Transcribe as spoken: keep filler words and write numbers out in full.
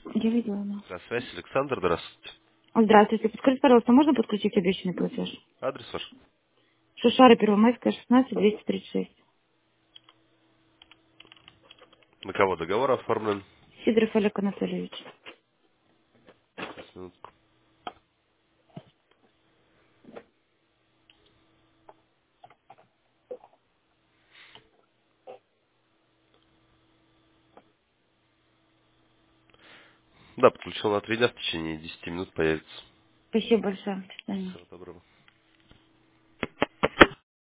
Я видела, да. На связь, Александр, здравствуйте. Здравствуйте. Подскажите, пожалуйста, можно подключить обещанный платеж? Адрес ваш? Шушара, Первомайская, шестнадцать, двести тридцать шесть. На кого договор оформлен? Сидоров Олег Анатольевич. Сейчас, минутку. Да, подключил на три дня, в течение десяти минут появится. Спасибо большое. До свидания. Всего доброго.